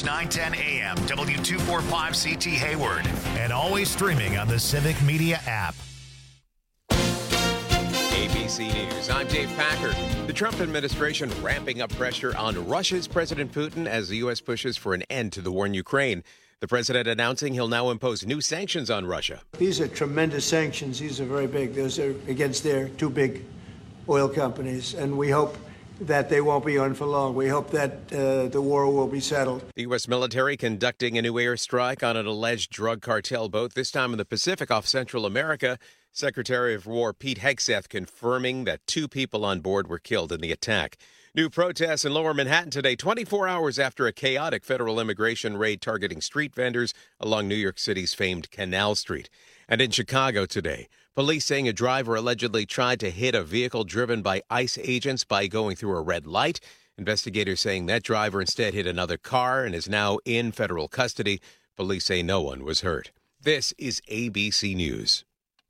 910 AM, W245CT Hayward. And always streaming on the Civic Media app. ABC News, I'm Dave Packer. The Trump administration ramping up pressure on Russia's President Putin as the U.S. pushes for an end to the war in Ukraine. The president announcing he'll now impose new sanctions on Russia. These are tremendous sanctions. These are very big. Those are against their two big oil companies, and we hope that they won't be on for long. We hope that the war will be settled. The U.S. military conducting a new airstrike on an alleged drug cartel boat, this time in the Pacific off Central America. Secretary of War Pete Hegseth confirming that 2 people on board were killed in the attack. New protests in Lower Manhattan today, 24 hours after a chaotic federal immigration raid targeting street vendors along New York City's famed Canal Street. And in Chicago today, police saying a driver allegedly tried to hit a vehicle driven by ICE agents by going through a red light. Investigators saying that driver instead hit another car and is now in federal custody. Police say no one was hurt. This is ABC News.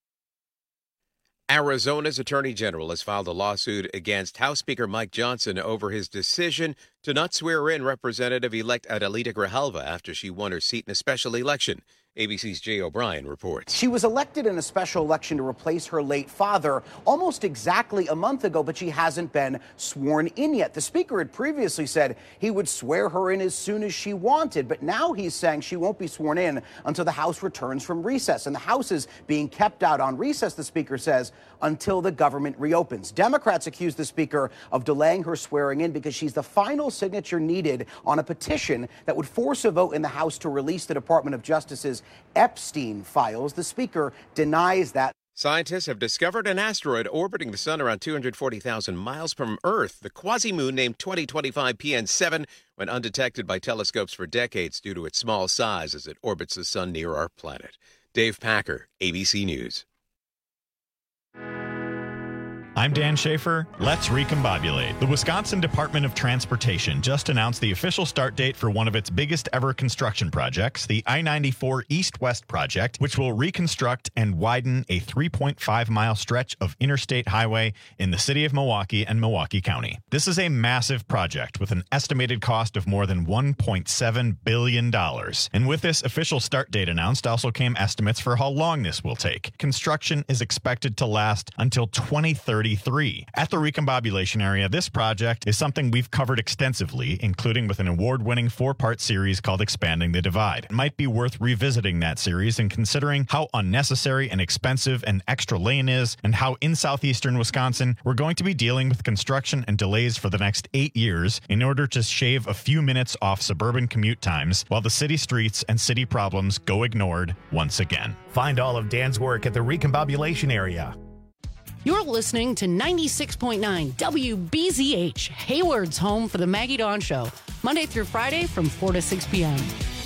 Arizona's Attorney General has filed a lawsuit against House Speaker Mike Johnson over his decision to not swear in Representative-elect Adelita Grijalva after she won her seat in a special election. ABC's Jay O'Brien reports. She was elected in a special election to replace her late father almost exactly a month ago, but she hasn't been sworn in yet. The speaker had previously said he would swear her in as soon as she wanted, but now he's saying she won't be sworn in until the House returns from recess. And the House is being kept out on recess, the speaker says, until the government reopens. Democrats accuse the speaker of delaying her swearing in because she's the final signature needed on a petition that would force a vote in the House to release the Department of Justice's Epstein files. The speaker denies that. Scientists have discovered an asteroid orbiting the sun around 240,000 miles from Earth. The quasi-moon named 2025 PN7 went undetected by telescopes for decades due to its small size as it orbits the sun near our planet. Dave Packer, ABC News. I'm Dan Schaefer. Let's recombobulate. The Wisconsin Department of Transportation just announced the official start date for one of its biggest ever construction projects, the I-94 East-West project, which will reconstruct and widen a 3.5-mile stretch of interstate highway in the city of Milwaukee and Milwaukee County. This is a massive project with an estimated cost of more than $1.7 billion. And with this official start date announced also came estimates for how long this will take. Construction is expected to last until 2030. At the recombobulation area, this project is something we've covered extensively, including with an award-winning 4-part series called Expanding the Divide. It might be worth revisiting that series and considering how unnecessary and expensive an extra lane is and how in southeastern Wisconsin we're going to be dealing with construction and delays for the next 8 years in order to shave a few minutes off suburban commute times while the city streets and city problems go ignored once again. Find all of Dan's work at the recombobulation area. You're listening to 96.9 WBZH, Hayward's home for the Maggie Dawn Show, Monday through Friday from 4 to 6 p.m.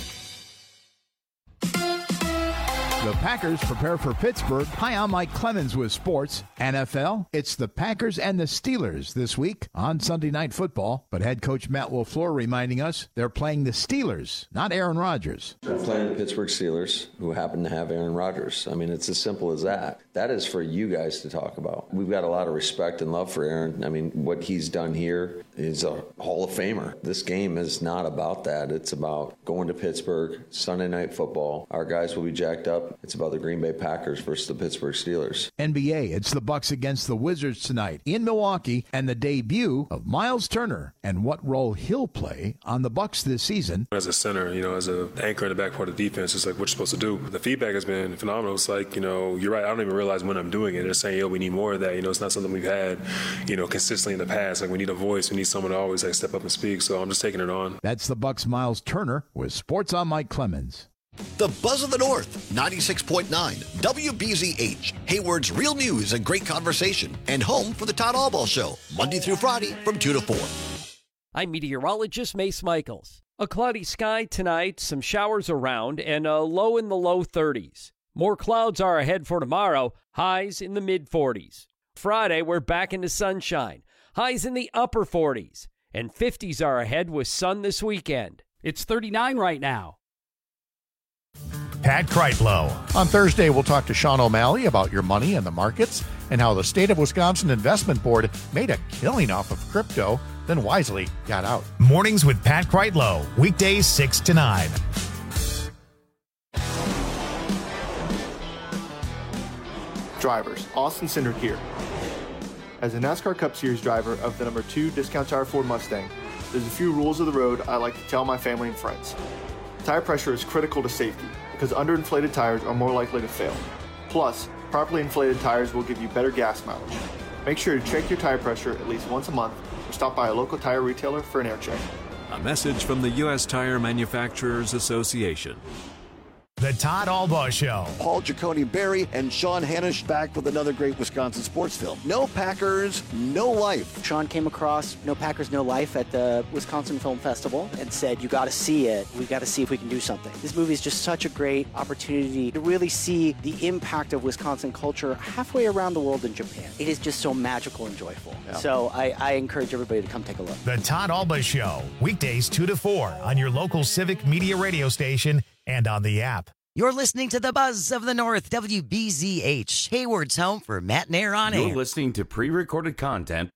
The Packers prepare for Pittsburgh. Hi, I'm Mike Clemens with sports. NFL, it's the Packers and the Steelers this week on Sunday Night Football. But head coach Matt LaFleur reminding us they're playing the Steelers, not Aaron Rodgers. We're playing the Pittsburgh Steelers, who happen to have Aaron Rodgers. I mean, it's as simple as that. That is for you guys to talk about. We've got a lot of respect and love for Aaron. I mean, what he's done here is a Hall of Famer. This game is not about that. It's about going to Pittsburgh, Sunday Night Football. Our guys will be jacked up. It's about the Green Bay Packers versus the Pittsburgh Steelers. NBA, it's the Bucks against the Wizards tonight in Milwaukee, and the debut of Miles Turner and what role he'll play on the Bucks this season. As a center, as an anchor in the back part of the defense, it's like what you're supposed to do. The feedback has been phenomenal. It's like, you're right. I don't even realize when I'm doing it. They're saying, we need more of that. It's not something we've had, consistently in the past. Like we need a voice. We need someone to always step up and speak. So I'm just taking it on. That's the Bucks' Miles Turner with Sports on Mike Clemens. The Buzz of the North, 96.9 WBZH, Hayward's real news and great conversation, and home for the Todd Albaugh Show, Monday through Friday from 2 to 4. I'm meteorologist Mace Michaels. A cloudy sky tonight, some showers around, and a low in the low 30s. More clouds are ahead for tomorrow, highs in the mid-40s. Friday, we're back into sunshine, highs in the upper 40s, and 50s are ahead with sun this weekend. It's 39 right now. Pat Kreitlow. On Thursday, we'll talk to Sean O'Malley about your money and the markets and how the State of Wisconsin Investment Board made a killing off of crypto, then wisely got out. Mornings with Pat Kreitlow, weekdays 6 to 9. Drivers, Austin Cindric here. As a NASCAR Cup Series driver of the number 2 Discount Tire Ford Mustang, there's a few rules of the road I like to tell my family and friends. Tire pressure is critical to safety because underinflated tires are more likely to fail. Plus, properly inflated tires will give you better gas mileage. Make sure to check your tire pressure at least once a month or stop by a local tire retailer for an air check. A message from the U.S. Tire Manufacturers Association. The Todd Albaugh Show. Paul Giacone-Berry and Sean Hanisch back with another great Wisconsin sports film. No Packers, No Life. Sean came across No Packers, No Life at the Wisconsin Film Festival and said, you got to see it. We got to see if we can do something. This movie is just such a great opportunity to really see the impact of Wisconsin culture halfway around the world in Japan. It is just so magical and joyful. Yeah. So I encourage everybody to come take a look. The Todd Albaugh Show, weekdays 2 to 4 on your local Civic Media radio station and on the app. You're listening to the Buzz of the North, WBZH, Hayward's home for Matt and Air on Air. You're listening to pre-recorded content.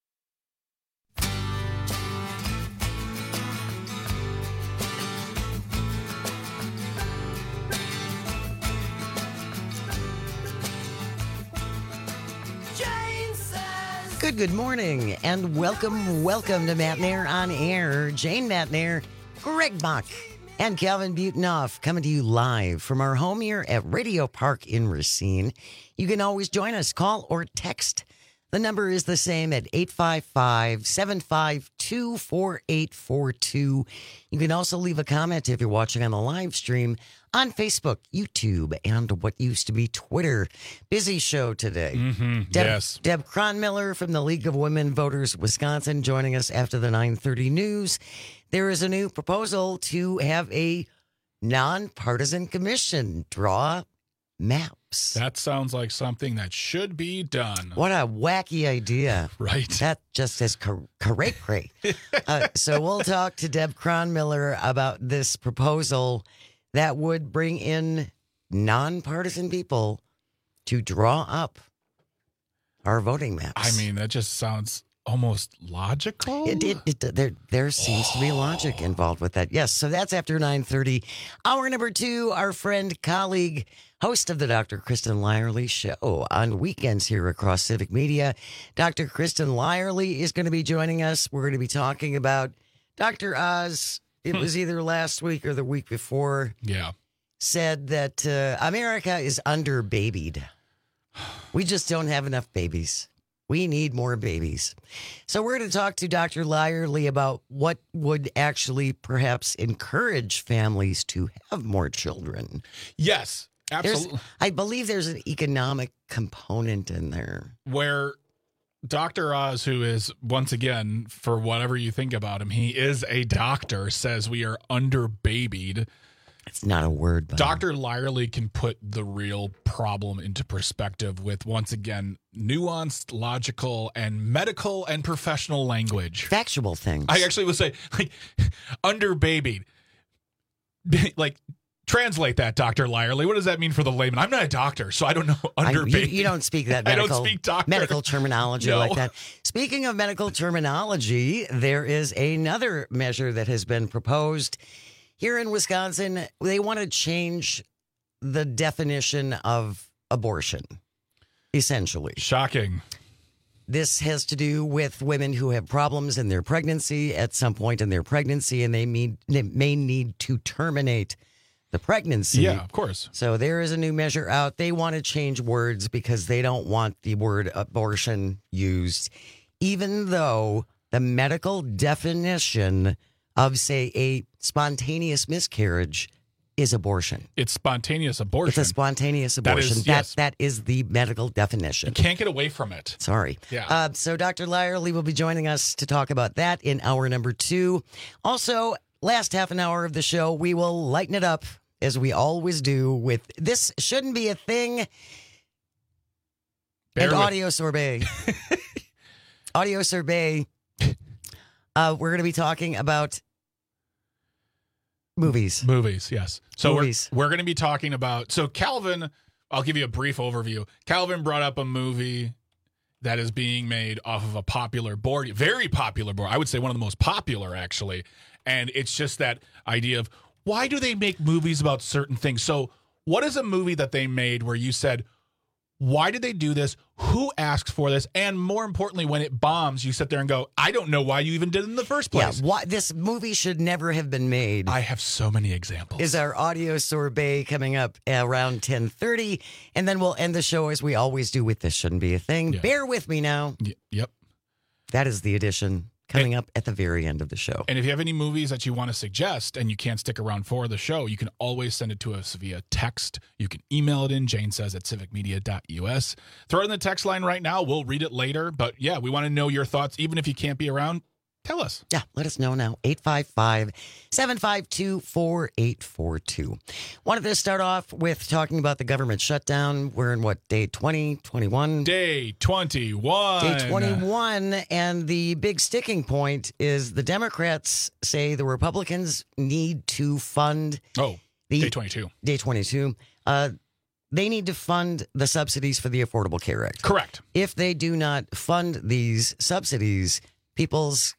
Good morning, and welcome to Matt and Air on Air. Jane Matt and Air, Greg Bach, and Calvin Butenoff coming to you live from our home here at Radio Park in Racine. You can always join us, call or text. The number is the same at 855-752-4842. You can also leave a comment if you're watching on the live stream on Facebook, YouTube, and what used to be Twitter. Busy show today. Yes. Deb Cronmiller from the League of Women Voters Wisconsin joining us after the 9:30 news. There is a new proposal to have a nonpartisan commission draw maps. That sounds like something that should be done. What a wacky idea. Right. That just is cray-cray. So we'll talk to Deb Cronmiller about this proposal that would bring in nonpartisan people to draw up our voting maps. I mean, that just sounds almost logical. There seems to be logic involved with that. Yes, so that's after 9:30. Hour number 2, our friend, colleague, host of the Dr. Kristen Lyerly Show on weekends here across Civic Media. Dr. Kristen Lyerly is going to be joining us. We're going to be talking about Dr. Oz. It was either last week or the week before. Yeah. Said that America is under-babied. We just don't have enough babies. We need more babies. So we're going to talk to Dr. Lyerly about what would actually perhaps encourage families to have more children. Yes, absolutely. I believe there's an economic component in there. Where Dr. Oz, who is, once again, for whatever you think about him, he is a doctor, says we are under-babied. It's not a word. Dr. Lyerly can put the real problem into perspective with, once again, nuanced, logical, and medical and professional language. Factual things. I actually would say, like, under-babied. Like, translate that, Dr. Lyerly. What does that mean for the layman? I'm not a doctor, so I don't know under-babied. You don't speak that I don't speak medical terminology like that. Speaking of medical terminology, there is another measure that has been proposed. Here in Wisconsin, they want to change the definition of abortion, essentially. Shocking. This has to do with women who have problems in their pregnancy at some point in their pregnancy, and they may need to terminate the pregnancy. Yeah, of course. So there is a new measure out. They want to change words because they don't want the word abortion used, even though the medical definition of, say, a spontaneous miscarriage is abortion. It's spontaneous abortion. It's a spontaneous abortion. That is the medical definition. You can't get away from it. Sorry. Yeah. So Dr. Lyerly will be joining us to talk about that in hour number 2. Also, last half an hour of the show, we will lighten it up, as we always do, with This Shouldn't Be a Thing and Audio Sorbet. Audio Sorbet. We're going to be talking about Movies. Movies, yes. So Movies. we're going to be talking about... So Calvin, I'll give you a brief overview. Calvin brought up a movie that is being made off of a popular board, very popular board. I would say one of the most popular, actually. And it's just that idea of, why do they make movies about certain things? So what is a movie that they made where you said, why did they do this? Who asked for this? And more importantly, when it bombs, you sit there and go, I don't know why you even did it in the first place. Yeah, why this movie should never have been made. I have so many examples. Is our audio sorbet coming up around 10:30, and then we'll end the show as we always do with This Shouldn't Be a Thing. Yeah. Bear with me now. Yep. That is the edition coming up at the very end of the show. And if you have any movies that you want to suggest and you can't stick around for the show, you can always send it to us via text. You can email it in, Jane says, at civicmedia.us. Throw it in the text line right now. We'll read it later. But yeah, we want to know your thoughts. Even if you can't be around, tell us. Yeah, let us know now. 855-752-4842. Wanted to start off with talking about the government shutdown. We're in day 20, 21? Day 21. Day 21. And the big sticking point is the Democrats say the Republicans need to fund... day 22. Day 22. They need to fund the subsidies for the Affordable Care Act. Correct. If they do not fund these subsidies, people's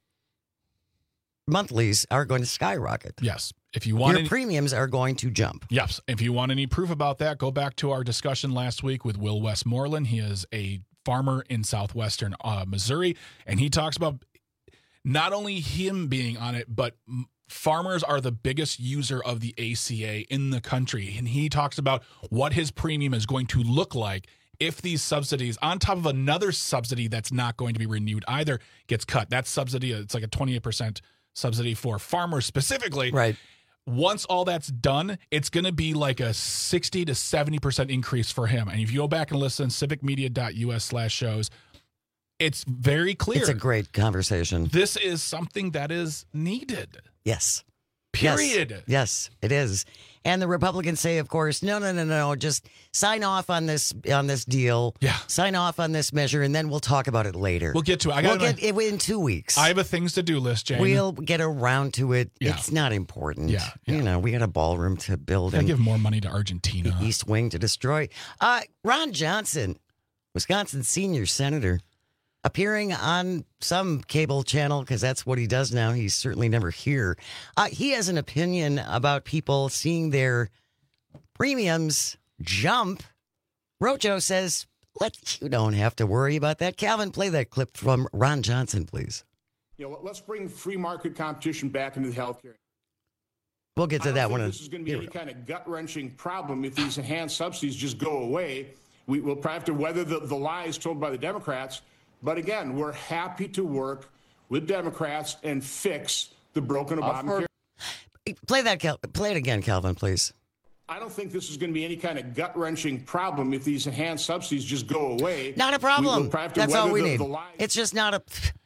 monthlies are going to skyrocket. Yes. If you want your premiums are going to jump. Yes. If you want any proof about that, go back to our discussion last week with Will Westmoreland. He is a farmer in southwestern Missouri, and he talks about not only him being on it, but farmers are the biggest user of the ACA in the country. And he talks about what his premium is going to look like if these subsidies, on top of another subsidy that's not going to be renewed either, gets cut. That subsidy, it's like a 28% subsidy for farmers specifically. Right. Once all that's done, it's going to be like a 60 to 70% increase for him. And if you go back and listen, civicmedia.us/shows, it's very clear. It's a great conversation. This is something that is needed. Yes. Period. Yes, it is. And the Republicans say, of course, no, just sign off on this deal. Yeah. Sign off on this measure, and then we'll talk about it later. We'll get to it. We'll get it in 2 weeks. I have a things to do list, Jane. We'll get around to it. Yeah. It's not important. Yeah. You know, we got a ballroom to build. I give more money to Argentina. The East Wing to destroy. Ron Johnson, Wisconsin senior senator, appearing on some cable channel, because that's what he does now. He's certainly never here. He has an opinion about people seeing their premiums jump. Rojo says, you don't have to worry about that. Calvin, play that clip from Ron Johnson, please. Let's bring free market competition back into the healthcare. We'll get to that one. This is going to be any kind of gut-wrenching problem if these enhanced subsidies just go away. We'll probably have to weather the lies told by the Democrats. But again, we're happy to work with Democrats and fix the broken Obamacare. Play it again, Calvin, please. I don't think this is going to be any kind of gut-wrenching problem if these enhanced subsidies just go away. Not a problem. We'll probably have to That's all we weather need. the lies. It's just not a...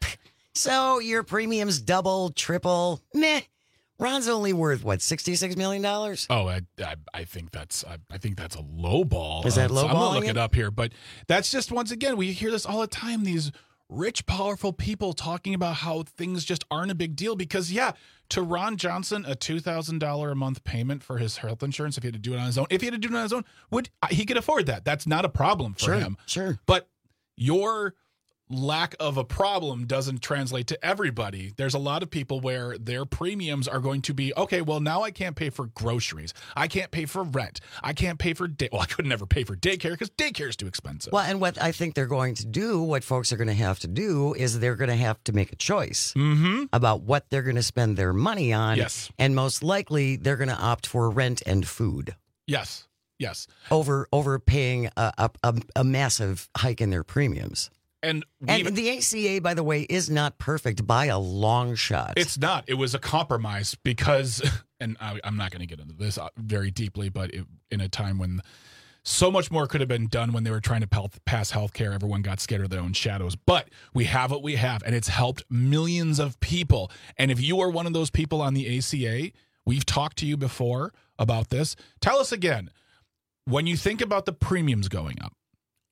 So your premiums double, triple, meh. Ron's only worth what, $66 million? Oh, I think that's a low ball. Is that low I'm gonna balling look it up here, but that's just, once again, we hear this all the time. These rich, powerful people talking about how things just aren't a big deal because, yeah, to Ron Johnson, a $2,000 a month payment for his health insurance, if he had to do it on his own, he could afford that. That's not a problem for him. Sure. But your lack of a problem doesn't translate to everybody. There's a lot of people where their premiums are going to be, okay, well, now I can't pay for groceries. I can't pay for rent. I can't pay for I could never pay for daycare because daycare is too expensive. Well, and what I think they're going to do, what folks are going to have to do is they're going to have to make a choice about what they're going to spend their money on. Yes. And most likely they're going to opt for rent and food. Yes. Over paying a massive hike in their premiums. And the ACA, by the way, is not perfect by a long shot. It's not. It was a compromise because, and I'm not going to get into this very deeply, but in a time when so much more could have been done when they were trying to pass health care, everyone got scared of their own shadows. But we have what we have, and it's helped millions of people. And if you are one of those people on the ACA, we've talked to you before about this. Tell us again, when you think about the premiums going up,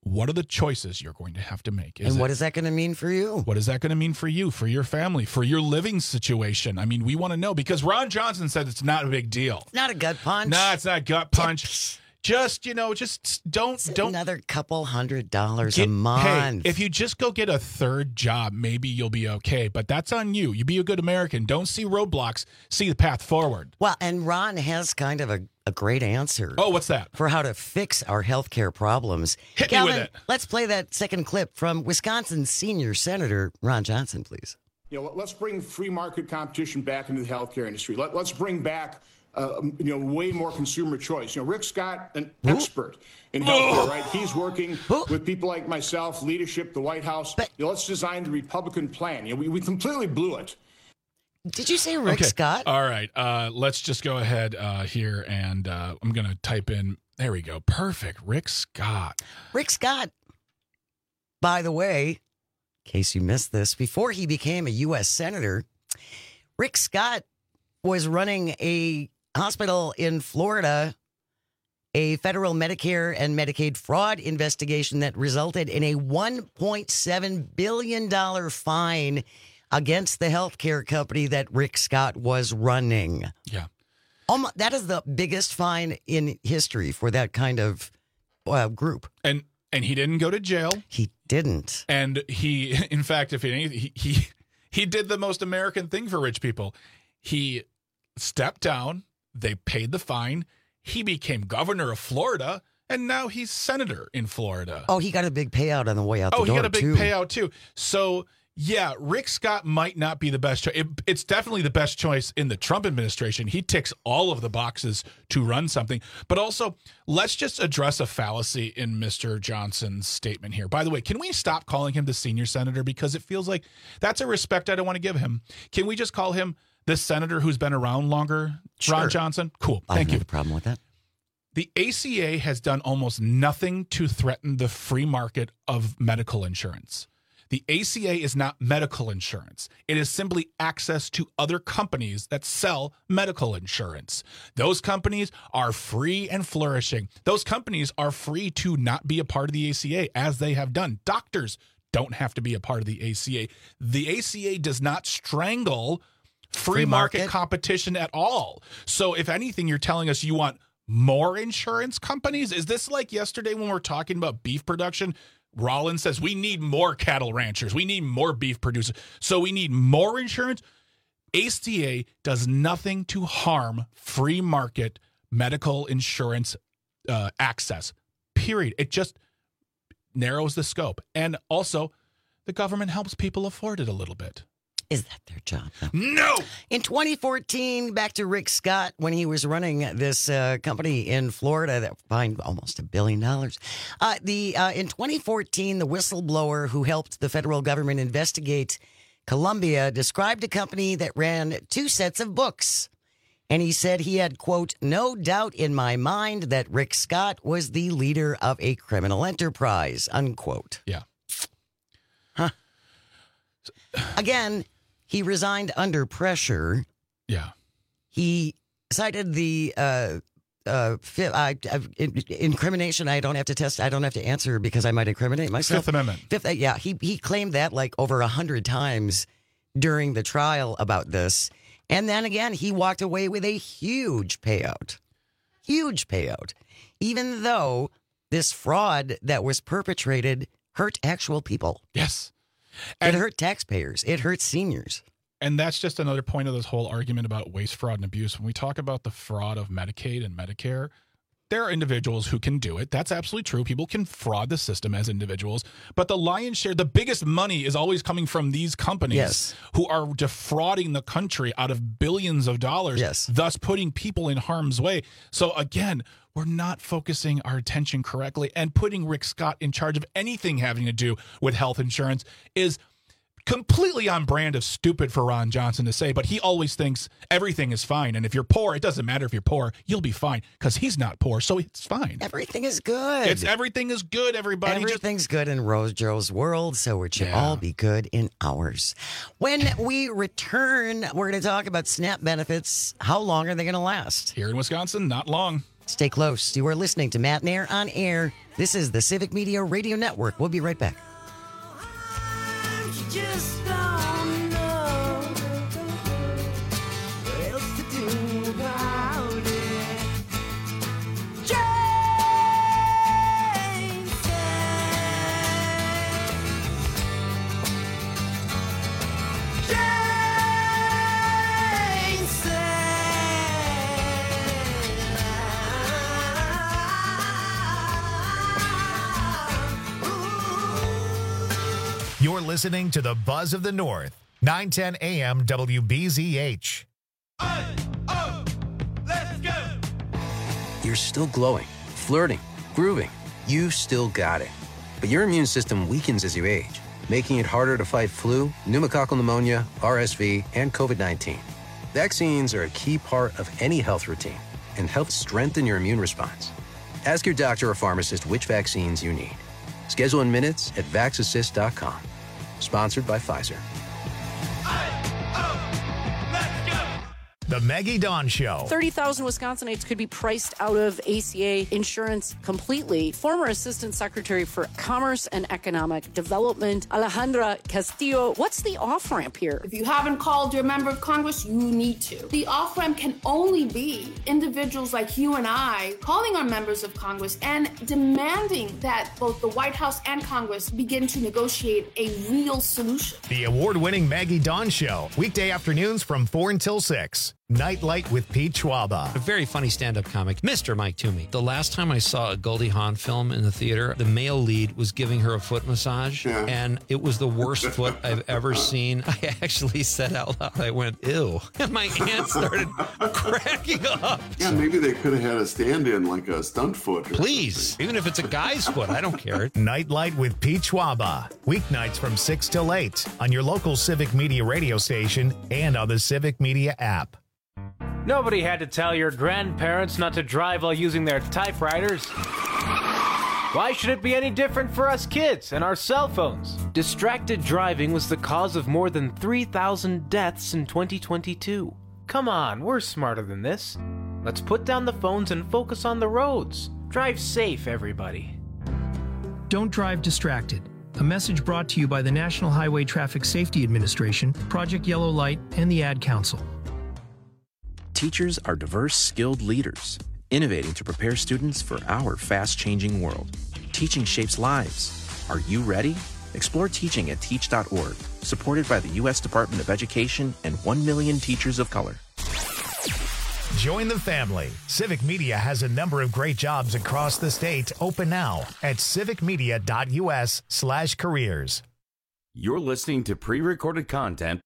what are the choices you're going to have to make? And what is that going to mean for you? What is that going to mean for you, for your family, for your living situation? I mean, we want to know because Ron Johnson said it's not a big deal. It's not a gut punch. No, it's not a gut punch. Just, don't. Another couple $100 a month. Hey, if you just go get a third job, maybe you'll be okay. But that's on you. You be a good American. Don't see roadblocks. See the path forward. Well, and Ron has kind of a great answer. Oh, what's that? For how to fix our healthcare problems. Hit Calvin, me with it. Let's play that second clip from Wisconsin's senior senator, Ron Johnson, please. Let's bring free market competition back into the healthcare industry. Let's bring back way more consumer choice. Rick Scott, an expert in healthcare, right? He's working with people like myself, leadership, the White House. Let's design the Republican plan. We completely blew it. Did you say Rick Scott? All right. Let's just go ahead here, and I'm going to type in. There we go. Perfect. Rick Scott. Rick Scott, by the way, in case you missed this, before he became a U.S. Senator, Rick Scott was running a hospital in Florida, a federal Medicare and Medicaid fraud investigation that resulted in a $1.7 billion fine against the healthcare company that Rick Scott was running. Yeah. That is the biggest fine in history for that kind of group. And he didn't go to jail. He didn't. And he, in fact, if anything, he did the most American thing for rich people. He stepped down. They paid the fine. He became governor of Florida, and now he's senator in Florida. Oh, he got a big payout on the way out the door, he got a big payout, too. So, yeah, Rick Scott might not be the best choice. It's definitely the best choice in the Trump administration. He ticks all of the boxes to run something. But also, let's just address a fallacy in Mr. Johnson's statement here. By the way, can we stop calling him the senior senator? Because it feels like that's a respect I don't want to give him. Can we just call him the senator who's been around longer, sure. Ron Johnson? Cool. Thank you. No problem with that. The ACA has done almost nothing to threaten the free market of medical insurance. The ACA is not medical insurance. It is simply access to other companies that sell medical insurance. Those companies are free and flourishing. Those companies are free to not be a part of the ACA, as they have done. Doctors don't have to be a part of the ACA. The ACA does not strangle free market competition at all. So if anything, you're telling us you want more insurance companies? Is this like yesterday when we were talking about beef production? Rollins says we need more cattle ranchers. We need more beef producers. So we need more insurance. ACA does nothing to harm free market medical insurance access, period. It just narrows the scope. And also, the government helps people afford it a little bit. Is that their job, though? No! In 2014, back to Rick Scott, when he was running this company in Florida that fined almost $1 billion. In 2014, the whistleblower who helped the federal government investigate Columbia described a company that ran 2 sets of books. And he said he had, quote, no doubt in my mind that Rick Scott was the leader of a criminal enterprise, unquote. Yeah. Huh. Again, he resigned under pressure. Yeah. He cited the incrimination. I don't have to test. I don't have to answer because I might incriminate myself. Fifth Amendment. Yeah. He claimed that like over 100 times during the trial about this. And then again, he walked away with a huge payout. Huge payout. Even though this fraud that was perpetrated hurt actual people. Yes. It hurt taxpayers. It hurt seniors. And that's just another point of this whole argument about waste, fraud, and abuse. When we talk about the fraud of Medicaid and Medicare, there are individuals who can do it. That's absolutely true. People can fraud the system as individuals. But the lion's share, the biggest money is always coming from these companies who are defrauding the country out of billions of dollars, thus putting people in harm's way. So again, we're not focusing our attention correctly, and putting Rick Scott in charge of anything having to do with health insurance is completely on brand of stupid for Ron Johnson to say, but he always thinks everything is fine. And if you're poor, it doesn't matter if you're poor, you'll be fine because he's not poor. So it's fine. Everything is good. Everything is good, everybody. Everything's good in Rose Joe's world, so it should all be good in ours. When we return, we're going to talk about SNAP benefits. How long are they going to last? Here in Wisconsin, not long. Stay close. You are listening to Matt Nair on Air. This is the Civic Media Radio Network. We'll be right back. Just don't know what else to do about it. Jane said, Jane said. You're listening to the Buzz of the North, 910 AM WBZH. You're still glowing, flirting, grooving. You still got it. But your immune system weakens as you age, making it harder to fight flu, pneumococcal pneumonia, RSV, and COVID-19. Vaccines are a key part of any health routine and help strengthen your immune response. Ask your doctor or pharmacist which vaccines you need. Schedule in minutes at vaxassist.com. Sponsored by Pfizer. The Maggie Dawn Show. 30,000 Wisconsinites could be priced out of ACA insurance completely. Former Assistant Secretary for Commerce and Economic Development, Alejandra Castillo. What's the off-ramp here? If you haven't called your member of Congress, you need to. The off-ramp can only be individuals like you and I calling our members of Congress and demanding that both the White House and Congress begin to negotiate a real solution. The award-winning Maggie Dawn Show. Weekday afternoons from 4 until 6. Nightlight with Pete Schwaba. A very funny stand-up comic, Mr. Mike Toomey. The last time I saw a Goldie Hawn film in the theater, the male lead was giving her a foot massage, and it was the worst foot I've ever seen. I actually said out loud, I went, ew. And my aunt started cracking up. Yeah, maybe they could have had a stand-in, like a stunt foot. Please, even if it's a guy's foot, I don't care. Nightlight with Pete Schwaba. Weeknights from 6 till 8 on your local Civic Media radio station and on the Civic Media app. Nobody had to tell your grandparents not to drive while using their typewriters. Why should it be any different for us kids and our cell phones? Distracted driving was the cause of more than 3,000 deaths in 2022. Come on, we're smarter than this. Let's put down the phones and focus on the roads. Drive safe, everybody. Don't drive distracted. A message brought to you by the National Highway Traffic Safety Administration, Project Yellow Light, and the Ad Council. Teachers are diverse, skilled leaders, innovating to prepare students for our fast-changing world. Teaching shapes lives. Are you ready? Explore teaching at teach.org, supported by the U.S. Department of Education and 1 million teachers of color. Join the family. Civic Media has a number of great jobs across the state open now at civicmedia.us/careers. You're listening to pre-recorded content.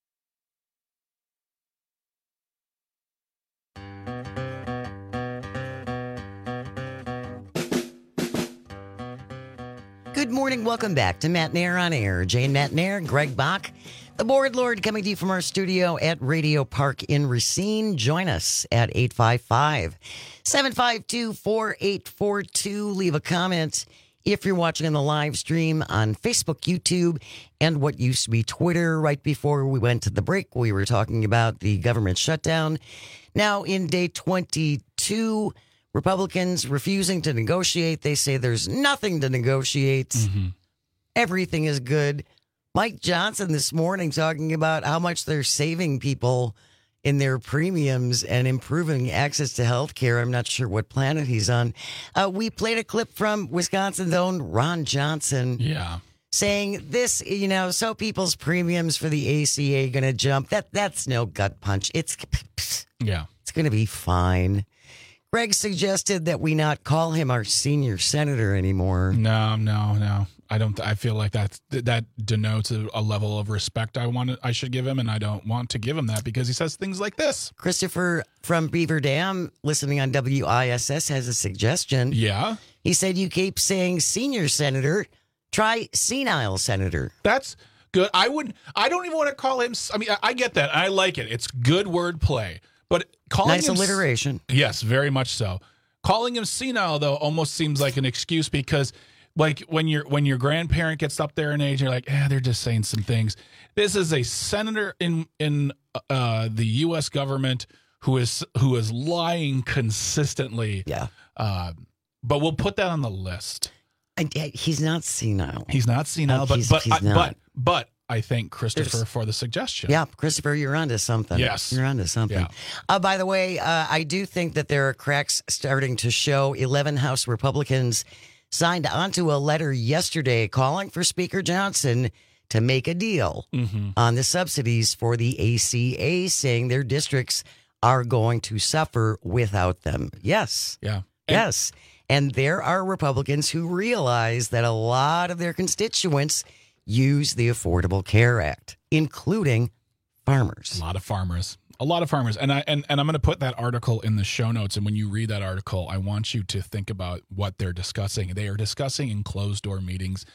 Good morning. Welcome back to Matt Nair on Air. Jane Matt Nair, Greg Bach, the Board Lord, coming to you from our studio at Radio Park in Racine. Join us at 855-752-4842. Leave a comment if you're watching on the live stream on Facebook, YouTube, and what used to be Twitter. Right before we went to the break, we were talking about the government shutdown. Now in day 22, Republicans refusing to negotiate. They say there's nothing to negotiate. Mm-hmm. Everything is good. Mike Johnson this morning talking about how much they're saving people in their premiums and improving access to health care. I'm not sure what planet he's on. We played a clip from Wisconsin's own Ron Johnson. Yeah. Saying this, so people's premiums for the ACA going to jump. That's no gut punch. It's going to be fine. Greg suggested that we not call him our senior senator anymore. No. I don't. I feel like that denotes a level of respect I should give him, and I don't want to give him that because he says things like this. Christopher from Beaver Dam, listening on WISS, has a suggestion. Yeah. He said you keep saying senior senator, try senile senator. That's good. I don't even want to call him. I mean, I get that. I like it. It's good wordplay. But calling nice alliteration. Yes, very much so. Calling him senile, though, almost seems like an excuse because, like, when your grandparent gets up there in age, you're like, they're just saying some things. This is a senator in the U.S. government who is lying consistently. Yeah. But we'll put that on the list. He's not senile. He's not senile, He's not. but I thank Christopher for the suggestion. Yeah, Christopher, you're onto something. Yes. You're onto something. Yeah. By the way, I do think that there are cracks starting to show. 11 House Republicans signed onto a letter yesterday calling for Speaker Johnson to make a deal on the subsidies for the ACA, saying their districts are going to suffer without them. Yes. Yeah. Yes. And there are Republicans who realize that a lot of their constituents use the Affordable Care Act, including farmers. A lot of farmers. And I'm going to put that article in the show notes. And when you read that article, I want you to think about what they're discussing. They are discussing in closed door meetings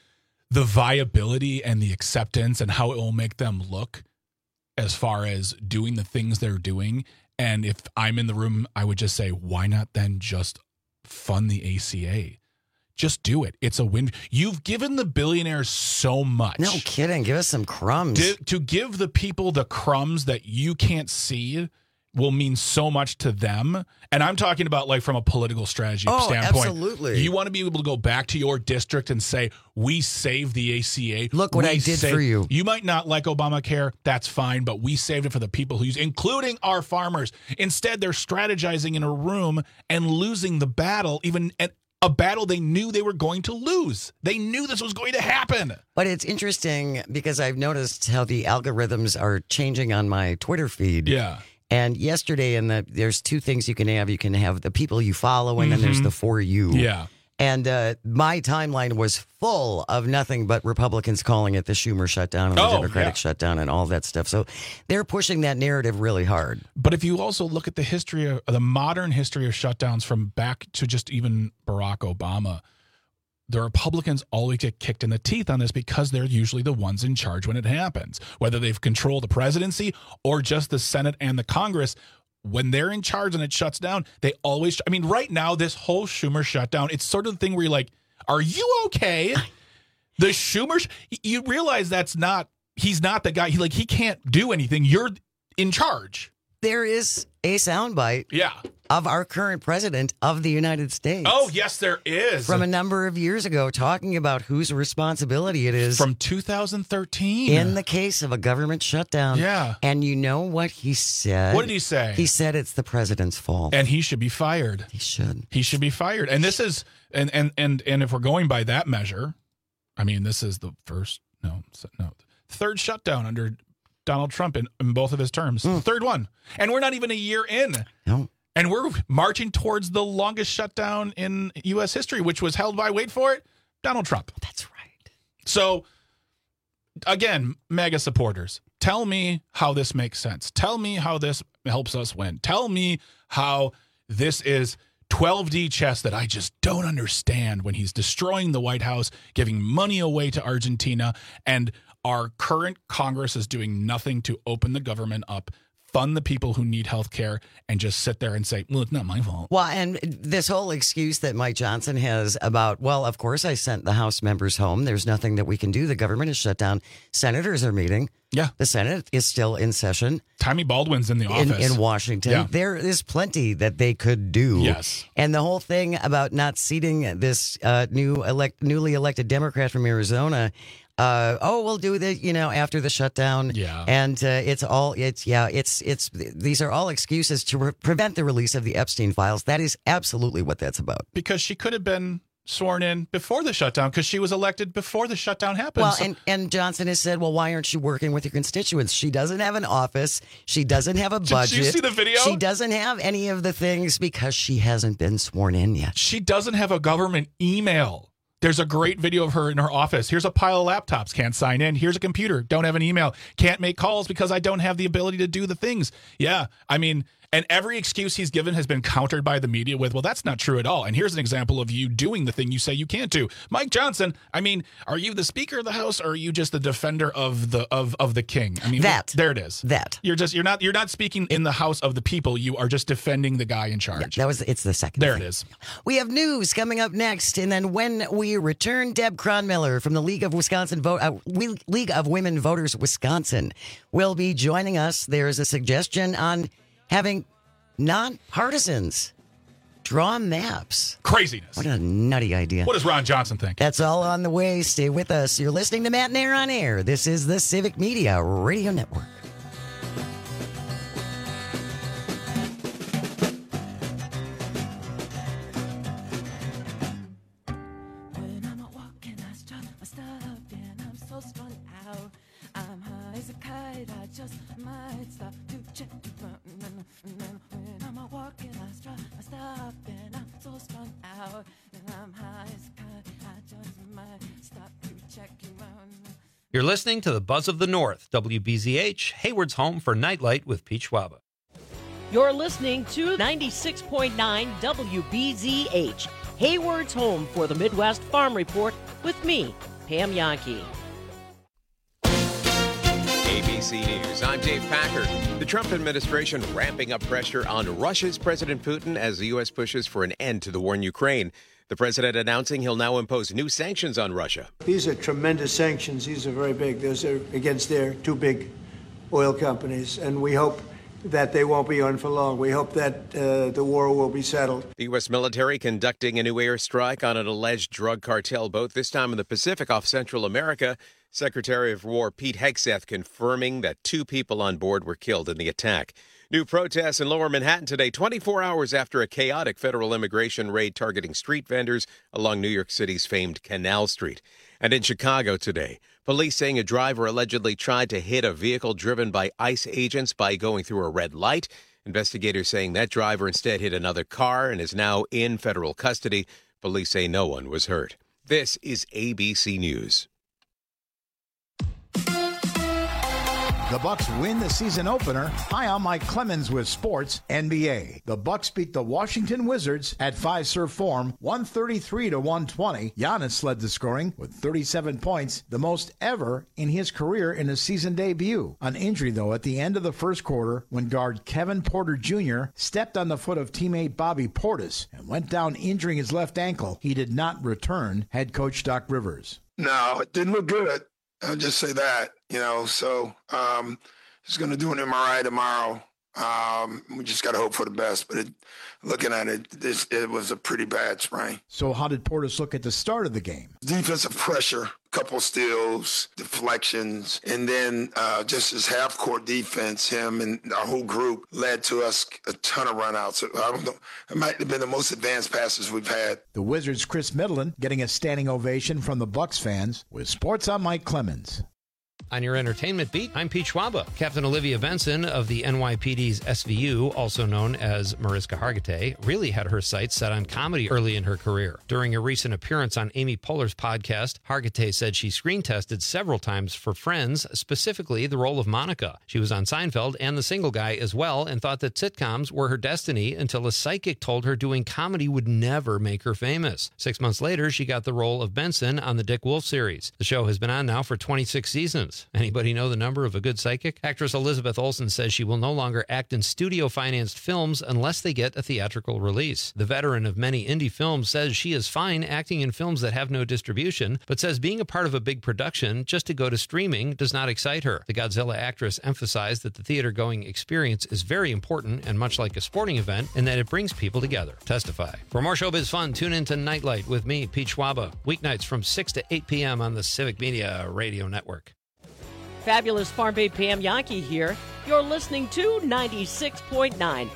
the viability and the acceptance and how it will make them look as far as doing the things they're doing. And if I'm in the room, I would just say, why not then just fund the ACA? Just do it. It's a win. You've given the billionaires so much. No kidding. Give us some crumbs. To give the people the crumbs that you can't see will mean so much to them. And I'm talking about like from a political strategy standpoint. Absolutely. You want to be able to go back to your district and say, we saved the ACA. Look what I did for you. You might not like Obamacare. That's fine. But we saved it for the people who use, including our farmers. Instead, they're strategizing in a room and losing the battle, even at a battle they knew they were going to lose. They knew this was going to happen. But it's interesting because I've noticed how the algorithms are changing on my Twitter feed. Yeah. And yesterday, there's two things you can have. You can have the people you follow, and then there's the For You. Yeah. And my timeline was full of nothing but Republicans calling it the Schumer shutdown and the Democratic shutdown and all that stuff. So they're pushing that narrative really hard. But if you also look at the history of the modern history of shutdowns from back to just even Barack Obama, the Republicans always get kicked in the teeth on this because they're usually the ones in charge when it happens, whether they've controlled the presidency or just the Senate and the Congress. When they're in charge and it shuts down, they always, I mean, right now, this whole Schumer shutdown, it's sort of the thing where you're like, are you okay? The Schumer, you realize he's not the guy, he can't do anything. You're in charge. There is a soundbite of our current president of the United States. Oh, yes, there is. From a number of years ago, talking about whose responsibility it is. From 2013. In the case of a government shutdown. Yeah. And you know what he said? What did he say? He said it's the president's fault. And he should be fired. He should. He should be fired. And this is, and if we're going by that measure, I mean, this is the third shutdown under Donald Trump in both of his terms. Third one. And we're not even a year in. No. And we're marching towards the longest shutdown in U.S. history, which was held by, wait for it, Donald Trump. That's right. So, again, MAGA supporters, tell me how this makes sense. Tell me how this helps us win. Tell me how this is 12D chess that I just don't understand when he's destroying the White House, giving money away to Argentina, and our current Congress is doing nothing to open the government up, fund the people who need health care, and just sit there and say, well, it's not my fault. Well, and this whole excuse that Mike Johnson has about, well, of course I sent the House members home. There's nothing that we can do. The government is shut down. Senators are meeting. Yeah. The Senate is still in session. Tammy Baldwin's in the office. In Washington. Yeah. There is plenty that they could do. Yes. And the whole thing about not seating this newly elected Democrat from Arizona, we'll do that, after the shutdown. Yeah. And these are all excuses to prevent the release of the Epstein files. That is absolutely what that's about. Because she could have been sworn in before the shutdown because she was elected before the shutdown happened. Well, and Johnson has said, well, why aren't you working with your constituents? She doesn't have an office. She doesn't have a budget. Did you see the video? She doesn't have any of the things because she hasn't been sworn in yet. She doesn't have a government email. There's a great video of her in her office. Here's a pile of laptops. Can't sign in. Here's a computer. Don't have an email. Can't make calls because I don't have the ability to do the things. Yeah. I mean, and every excuse he's given has been countered by the media with, well, that's not true at all. And here's an example of you doing the thing you say you can't do. Mike Johnson, I mean, are you the Speaker of the House or are you just the defender of the king? I mean, there it is. You're not speaking in the House of the people. You are just defending the guy in charge. Yeah, it's the second There thing. it is. We have news coming up next, and then when we return, Deb Cronmiller from the League of Women Voters Wisconsin will be joining us. There's a suggestion on having nonpartisans draw maps. Craziness. What a nutty idea. What does Ron Johnson think? That's all on the way. Stay with us. You're listening to Matt and Air on Air. This is the Civic Media Radio Network. You're listening to the Buzz of the North, WBZH, Hayward's home for Nightlight with Pete Schwaba. You're listening to 96.9 WBZH, Hayward's home for the Midwest Farm Report with me, Pam Yankee. ABC News, I'm Dave Packard. The Trump administration ramping up pressure on Russia's President Putin as the U.S. pushes for an end to the war in Ukraine. The president announcing he'll now impose new sanctions on Russia. These are tremendous sanctions. These are very big. Those are against their two big oil companies, and we hope that they won't be on for long. We hope that the war will be settled. The U.S. military conducting a new airstrike on an alleged drug cartel boat, this time in the Pacific off Central America. Secretary of War Pete Hegseth confirming that 2 people on board were killed in the attack. New protests in Lower Manhattan today, 24 hours after a chaotic federal immigration raid targeting street vendors along New York City's famed Canal Street. And in Chicago today, police saying a driver allegedly tried to hit a vehicle driven by ICE agents by going through a red light. Investigators saying that driver instead hit another car and is now in federal custody. Police say no one was hurt. This is ABC News. The Bucks win the season opener. Hi, I'm Mike Clemens with Sports NBA. The Bucks beat the Washington Wizards at Fiserv Forum, 133-120. Giannis led the scoring with 37 points, the most ever in his career in a season debut. An injury, though, at the end of the first quarter when guard Kevin Porter Jr. stepped on the foot of teammate Bobby Portis and went down injuring his left ankle. He did not return, head coach Doc Rivers. No, it didn't look good. I'll just say that, so he's going to do an MRI tomorrow. We just got to hope for the best. But looking at it, it was a pretty bad sprain. So how did Portis look at the start of the game? Defensive pressure, couple steals, deflections, and then just his half-court defense, him and our whole group led to us a ton of run-outs. So I don't know. It might have been the most advanced passes we've had. The Wizards' Chris Middleton getting a standing ovation from the Bucks fans. With Sports, I'm Mike Clemens. On your entertainment beat, I'm Pete Schwaba. Captain Olivia Benson of the NYPD's SVU, also known as Mariska Hargitay, really had her sights set on comedy early in her career. During a recent appearance on Amy Poehler's podcast, Hargitay said she screen tested several times for Friends, specifically the role of Monica. She was on Seinfeld and The Single Guy as well, and thought that sitcoms were her destiny until a psychic told her doing comedy would never make her famous. 6 months later, she got the role of Benson on the Dick Wolf series. The show has been on now for 26 seasons. Anybody know the number of a good psychic? Actress Elizabeth Olsen says she will no longer act in studio-financed films unless they get a theatrical release. The veteran of many indie films says she is fine acting in films that have no distribution, but says being a part of a big production just to go to streaming does not excite her. The Godzilla actress emphasized that the theater-going experience is very important and much like a sporting event, and that it brings people together. Testify. For more showbiz fun, tune in to Nightlight with me, Pete Schwaba, weeknights from 6 to 8 p.m. on the Civic Media Radio Network. Fabulous Farm Babe Pam Yankee here. You're listening to 96.9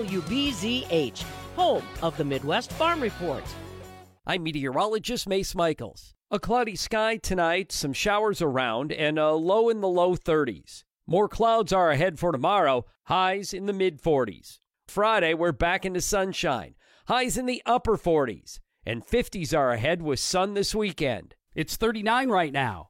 WBZH, home of the Midwest Farm Report. I'm meteorologist Mace Michaels. A cloudy sky tonight, some showers around, and a low in the low 30s. More clouds are ahead for tomorrow, highs in the mid-40s. Friday, we're back into sunshine, highs in the upper 40s, and 50s are ahead with sun this weekend. It's 39 right now.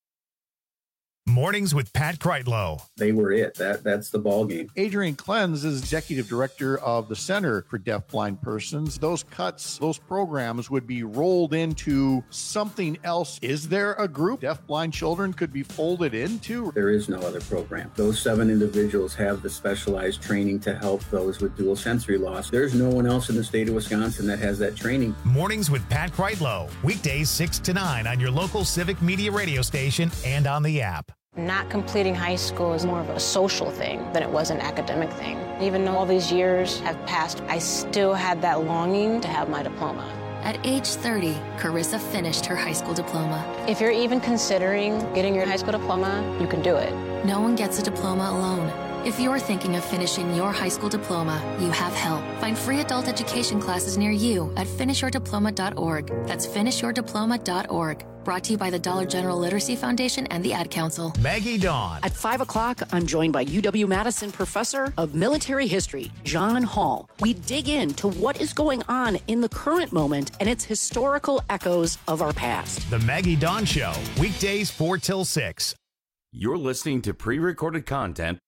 Mornings with Pat Kreitlow. They were it. That's the ball game. Adrian Klenz is executive director of the Center for Deafblind Persons. Those cuts, those programs would be rolled into something else. Is there a group deafblind children could be folded into? There is no other program. Those 7 individuals have the specialized training to help those with dual sensory loss. There's no one else in the state of Wisconsin that has that training. Mornings with Pat Kreitlow. Weekdays 6 to 9 on your local Civic Media radio station and on the app. Not completing high school is more of a social thing than it was an academic thing. Even though all these years have passed, I still had that longing to have my diploma. At age 30, Carissa finished her high school diploma. If you're even considering getting your high school diploma, you can do it. No one gets a diploma alone. If you're thinking of finishing your high school diploma, you have help. Find free adult education classes near you at finishyourdiploma.org. That's finishyourdiploma.org. Brought to you by the Dollar General Literacy Foundation and the Ad Council. Maggie Dawn. At 5 o'clock, I'm joined by UW-Madison Professor of Military History, John Hall. We dig into what is going on in the current moment and its historical echoes of our past. The Maggie Dawn Show, weekdays 4 till 6. You're listening to pre-recorded content.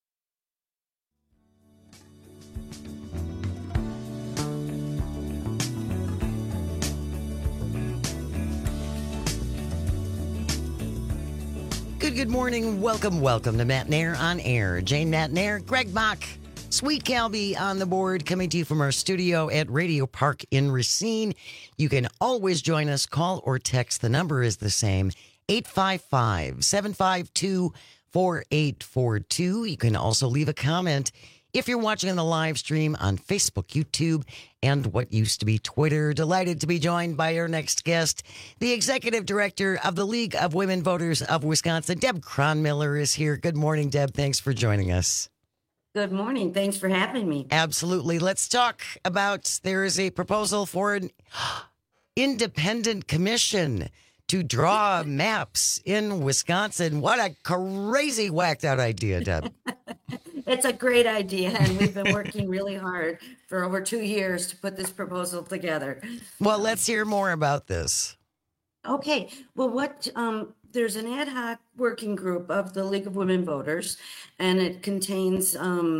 Good morning. Welcome to Matt Nair on Air. Jane Matt Nair, Greg Bach, Sweet Calby on the board, coming to you from our studio at Radio Park in Racine. You can always join us, call or text. The number is the same, 855-752-4842. You can also leave a comment if you're watching the live stream on Facebook, YouTube, and what used to be Twitter. Delighted to be joined by our next guest, the Executive Director of the League of Women Voters of Wisconsin, Deb Cronmiller, is here. Good morning, Deb. Thanks for joining us. Good morning. Thanks for having me. Absolutely. Let's talk about, there is a proposal for an independent commission to draw maps in Wisconsin. What a crazy, whacked out idea, Deb. It's a great idea, and we've been working really hard for over 2 years to put this proposal together. Well, let's hear more about this. Okay. Well, there's an ad hoc working group of the League of Women Voters, and it contains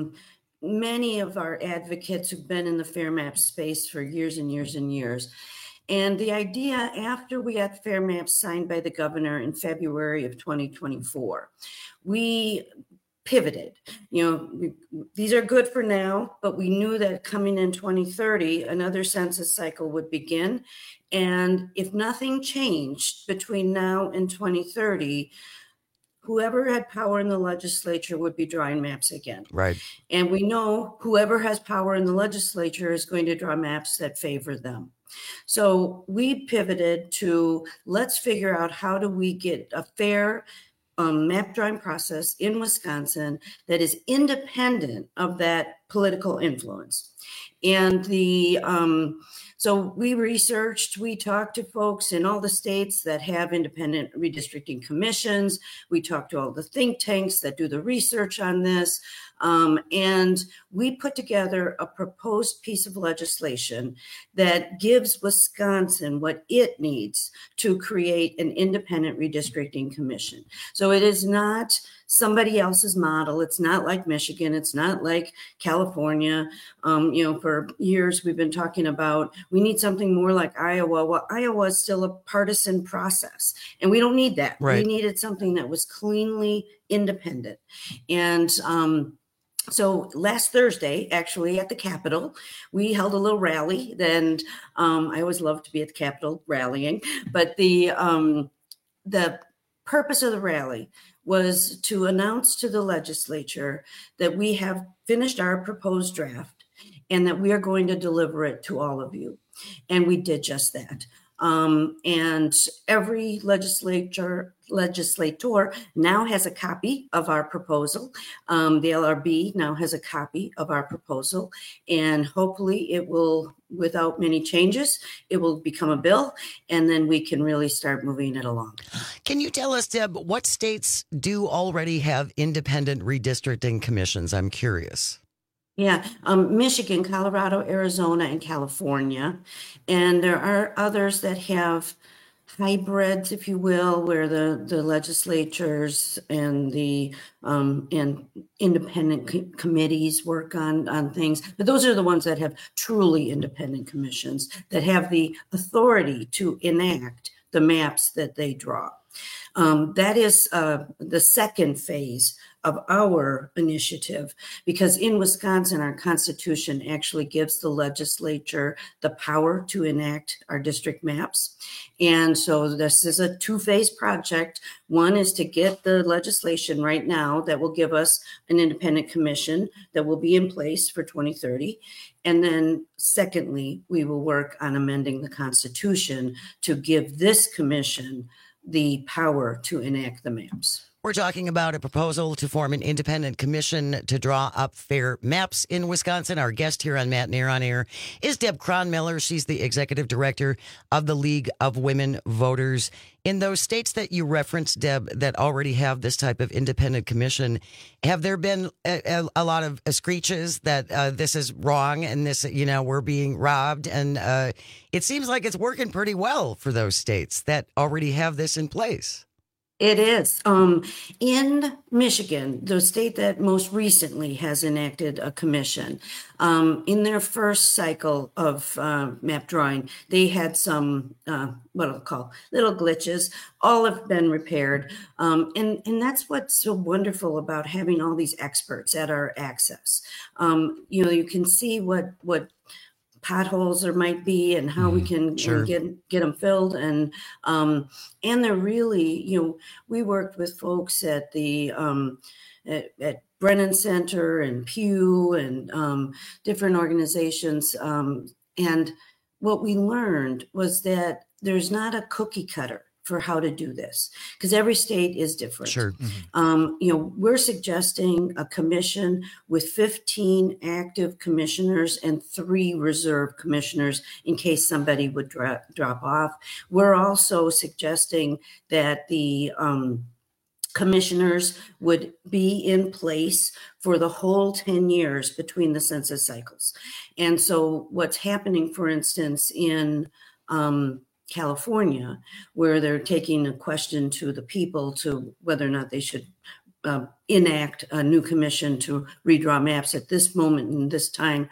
many of our advocates who've been in the Fair Map space for years and years and years. And the idea, after we got Fair Maps signed by the governor in February of 2024, we pivoted. These are good for now, but we knew that coming in 2030, another census cycle would begin. And if nothing changed between now and 2030, whoever had power in the legislature would be drawing maps again. Right. And we know whoever has power in the legislature is going to draw maps that favor them. So we pivoted to, let's figure out how do we get a fair map drawing process in Wisconsin that is independent of that political influence. And so we researched, we talked to folks in all the states that have independent redistricting commissions. We talked to all the think tanks that do the research on this. And we put together a proposed piece of legislation that gives Wisconsin what it needs to create an independent redistricting commission. So it is not somebody else's model. It's not like Michigan. It's not like California. For years we've been talking about we need something more like Iowa. Well, Iowa is still a partisan process, and we don't need that. Right. We needed something that was cleanly independent. And so last Thursday, actually at the Capitol, we held a little rally. And I always love to be at the Capitol rallying, but the purpose of the rally was to announce to the legislature that we have finished our proposed draft and that we are going to deliver it to all of you. And we did just that. And every legislator now has a copy of our proposal. The LRB now has a copy of our proposal, and hopefully it will, without many changes, it will become a bill, and then we can really start moving it along. Can you tell us, Deb, what states do already have independent redistricting commissions? I'm curious. Yeah, Michigan, Colorado, Arizona, and California. And there are others that have hybrids, if you will, where the legislatures and the and independent committees work on things. But those are the ones that have truly independent commissions that have the authority to enact the maps that they draw. That is the second phase of our initiative, because in Wisconsin, our Constitution actually gives the legislature the power to enact our district maps. And so this is a two-phase project. One is to get the legislation right now that will give us an independent commission that will be in place for 2030. And then secondly, we will work on amending the Constitution to give this commission the power to enact the maps. We're talking about a proposal to form an independent commission to draw up fair maps in Wisconsin. Our guest here on Matt Nair on Air is Deb Cronmiller. She's the executive director of the League of Women Voters. In those states that you referenced, Deb, that already have this type of independent commission, have there been a lot of screeches that this is wrong and this, we're being robbed? And it seems like it's working pretty well for those states that already have this in place. It is. In Michigan, the state that most recently has enacted a commission, in their first cycle of map drawing, they had some, what I'll call little glitches. All have been repaired. And that's what's so wonderful about having all these experts at our access. You can see what potholes there might be and how we can get them filled. And they're really, we worked with folks at the at Brennan Center and Pew and different organizations. And what we learned was that there's not a cookie cutter for how to do this, because every state is different. Sure. We're suggesting a commission with 15 active commissioners and 3 reserve commissioners in case somebody would drop off. We're also suggesting that the commissioners would be in place for the whole 10 years between the census cycles. And so what's happening, for instance, in California, where they're taking a question to the people to whether or not they should enact a new commission to redraw maps at this moment and this time,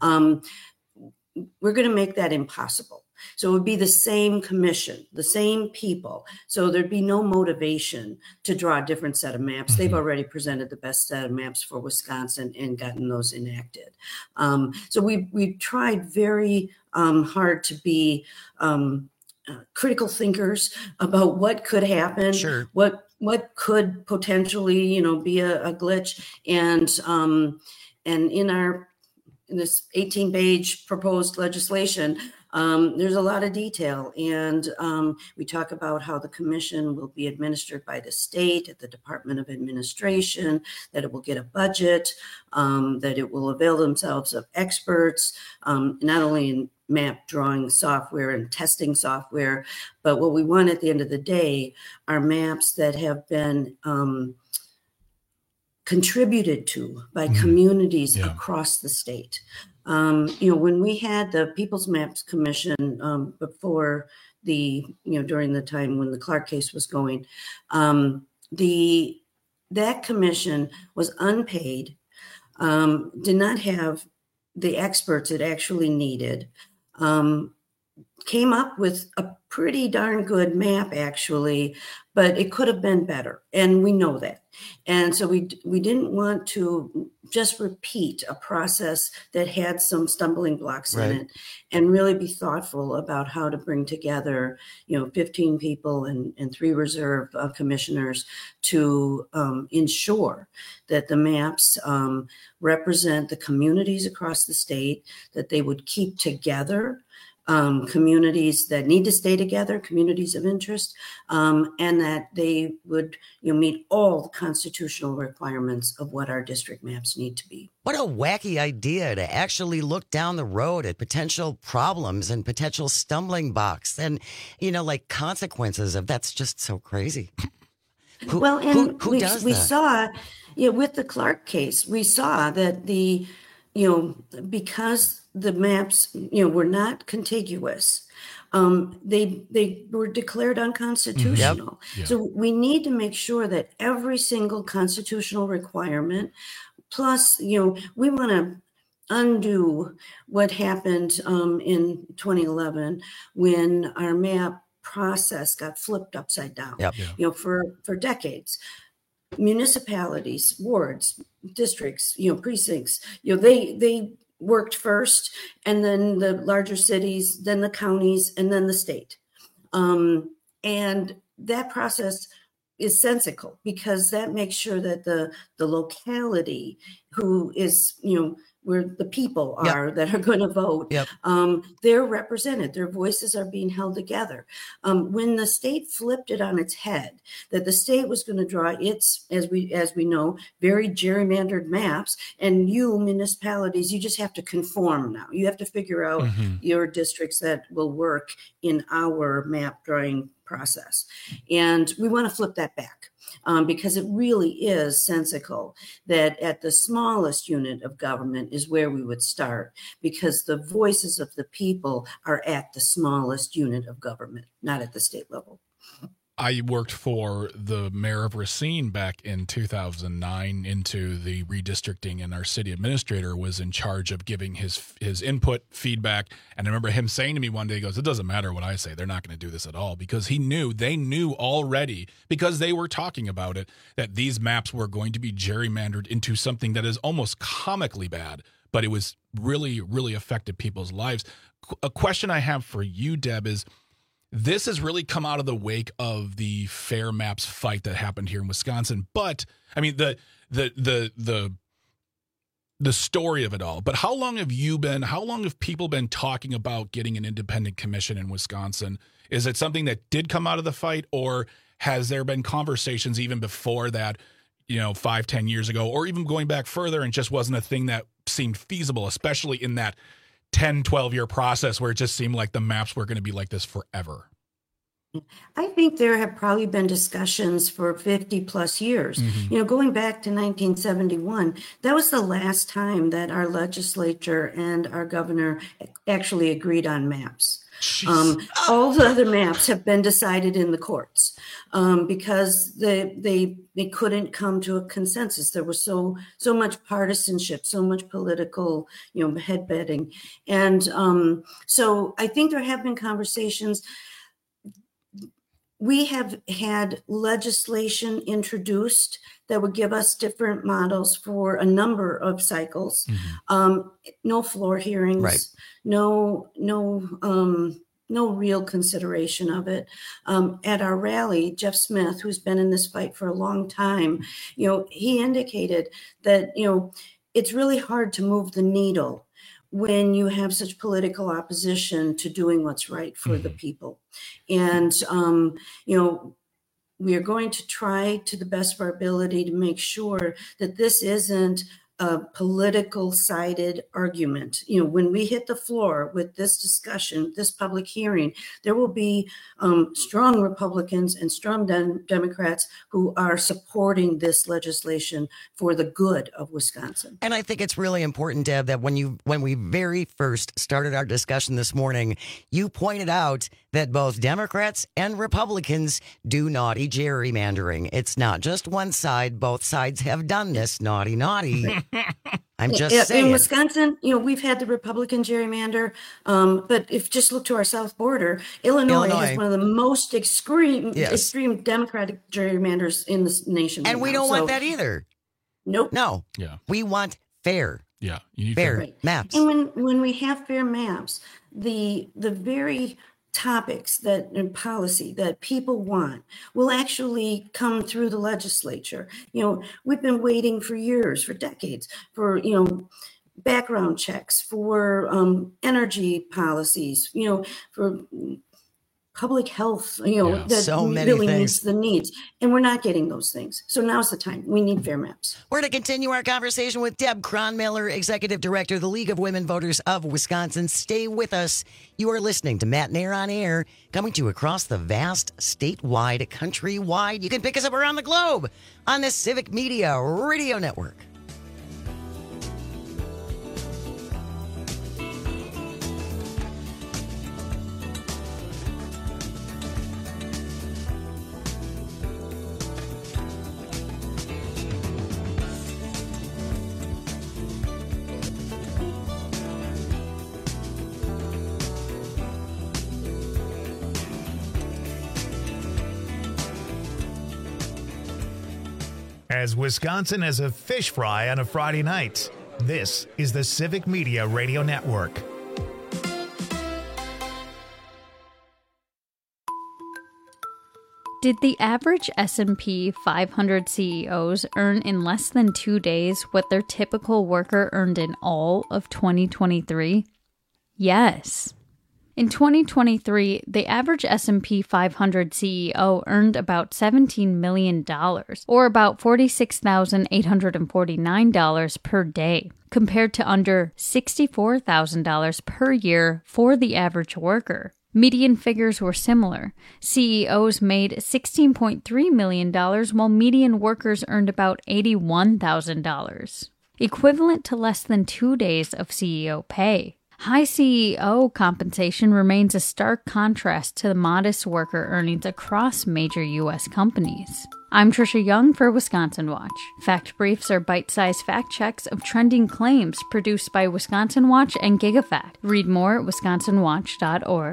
we're going to make that impossible. So it would be the same commission, the same people. So there'd be no motivation to draw a different set of maps. They've already presented the best set of maps for Wisconsin and gotten those enacted. So we've tried very hard to be critical thinkers about what could happen, what could potentially, be a glitch, and in this 18-page proposed legislation, there's a lot of detail, and we talk about how the commission will be administered by the state at the Department of Administration, that it will get a budget, that it will avail themselves of experts, not only in map drawing software and testing software, but what we want at the end of the day are maps that have been contributed to by communities across the state. When we had the People's Maps Commission before during the time when the Clark case was going, that commission was unpaid, did not have the experts it actually needed, came up with a pretty darn good map, actually, but it could have been better. And we know that. And so we didn't want to just repeat a process that had some stumbling blocks in it, and really be thoughtful about how to bring together, 15 people and 3 reserve commissioners to ensure that the maps represent the communities across the state, that they would keep together communities that need to stay together, communities of interest, and that they would meet all the constitutional requirements of what our district maps need to be. What a wacky idea to actually look down the road at potential problems and potential stumbling blocks and, like consequences of that's just so crazy. Who does that? We saw, with the Clark case, we saw that because the maps, were not contiguous, they were declared unconstitutional. Yep. So we need to make sure that every single constitutional requirement, plus, we want to undo what happened in 2011 when our map process got flipped upside down. Yep. You know, for decades, municipalities, wards, districts, you know, precincts, you know, they worked first, and then the larger cities, then the counties, and then the state. And that process is sensical because that makes sure that the locality who is, you know, where the people are that are going to vote, they're represented, their voices are being held together. When the state flipped it on its head, that the state was going to draw its, as we know, very gerrymandered maps, and you municipalities, you just have to conform now. You have to figure out your districts that will work in our map drawing process. And we want to flip that back. Because it really is sensical that at the smallest unit of government is where we would start, because the voices of the people are at the smallest unit of government, not at the state level. I worked for the mayor of Racine back in 2009 into the redistricting, and our city administrator was in charge of giving his input, feedback. And I remember him saying to me one day, he goes, "It doesn't matter what I say. They're not going to do this at all," because they knew already, because they were talking about it, that these maps were going to be gerrymandered into something that is almost comically bad, but it was really, really affected people's lives. A question I have for you, Deb, is, this has really come out of the wake of the Fair Maps fight that happened here in Wisconsin. But I mean, the story of it all. But how long have people been talking about getting an independent commission in Wisconsin? Is it something that did come out of the fight, or has there been conversations even before that, 5-10 years ago, or even going back further, and just wasn't a thing that seemed feasible, especially in that 10-12-year process where it just seemed like the maps were going to be like this forever? I think there have probably been discussions for 50 plus years. Going back to 1971, that was the last time that our legislature and our governor actually agreed on maps. All the other maps have been decided in the courts because they couldn't come to a consensus. There was so much partisanship, so much political, headbutting. And so I think there have been conversations. We have had legislation introduced that would give us different models for a number of cycles. No floor hearings, right. No real consideration of it. At our rally, Jeff Smith, who's been in this fight for a long time, he indicated that, it's really hard to move the needle when you have such political opposition to doing what's right for the people. And, we are going to try to the best of our ability to make sure that this isn't a political sided argument. When we hit the floor with this discussion, this public hearing, there will be strong Republicans and strong Democrats who are supporting this legislation for the good of Wisconsin. And I think it's really important, Deb, that when we very first started our discussion this morning, you pointed out that both Democrats and Republicans do naughty gerrymandering. It's not just one side. Both sides have done this naughty. I'm just saying. In Wisconsin, we've had the Republican gerrymander, but if just look to our south border, Illinois has one of the most extreme Democratic gerrymanders in the nation. And we don't want that either. Nope. No. Yeah. We want fair. Yeah. You need fair maps. And when we have fair maps, the very topics and policy that people want will actually come through the legislature. We've been waiting for years, for decades, for, background checks, for energy policies, for public health, that so many really things. meets the needs. And we're not getting those things. So now's the time. We need fair maps. We're going to continue our conversation with Deb Cronmiller, Executive Director of the League of Women Voters of Wisconsin. Stay with us. You are listening to Matt Nair on Air, coming to you across the vast, statewide, countrywide. You can pick us up around the globe on the Civic Media Radio Network. As Wisconsin has a fish fry on a Friday night. This is the Civic Media Radio Network. Did the average S&P 500 CEOs earn in less than 2 days what their typical worker earned in all of 2023? Yes. In 2023, the average S&P 500 CEO earned about $17 million, or about $46,849 per day, compared to under $64,000 per year for the average worker. Median figures were similar. CEOs made $16.3 million, while median workers earned about $81,000, equivalent to less than 2 days of CEO pay. High CEO compensation remains a stark contrast to the modest worker earnings across major U.S. companies. I'm Trisha Young for Wisconsin Watch. Fact Briefs are bite-sized fact checks of trending claims produced by Wisconsin Watch and GigaFact. Read more at wisconsinwatch.org.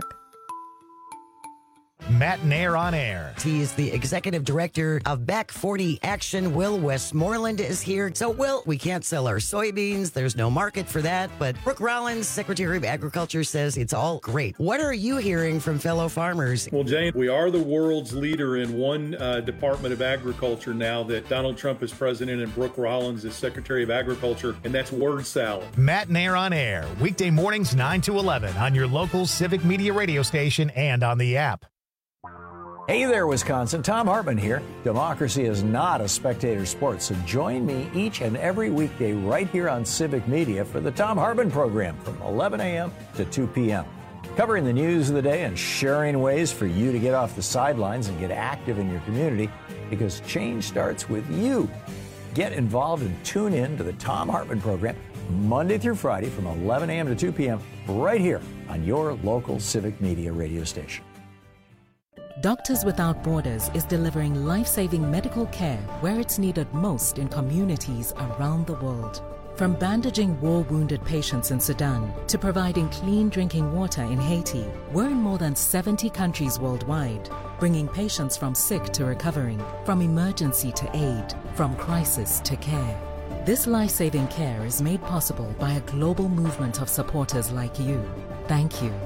Matt Nair on air. He is the executive director of Back 40 Action. Will Westmoreland is here. So, Will, we can't sell our soybeans. There's no market for that. But Brooke Rollins, Secretary of Agriculture, says it's all great. What are you hearing from fellow farmers? Well, Jane, we are the world's leader in one Department of Agriculture now that Donald Trump is president and Brooke Rollins is Secretary of Agriculture, and that's word salad. Matt Nair on air. Weekday mornings 9 to 11 on your local Civic Media radio station and on the app. Hey there, Wisconsin. Tom Hartman here. Democracy is not a spectator sport, so join me each and every weekday right here on Civic Media for the Tom Hartman program from 11 a.m. to 2 p.m. Covering the news of the day and sharing ways for you to get off the sidelines and get active in your community, because change starts with you. Get involved and tune in to the Tom Hartman program Monday through Friday from 11 a.m. to 2 p.m. right here on your local Civic Media radio station. Doctors Without Borders is delivering life-saving medical care where it's needed most in communities around the world. From bandaging war-wounded patients in Sudan to providing clean drinking water in Haiti, we're in more than 70 countries worldwide, bringing patients from sick to recovering, from emergency to aid, from crisis to care. This life-saving care is made possible by a global movement of supporters like you. Thank you.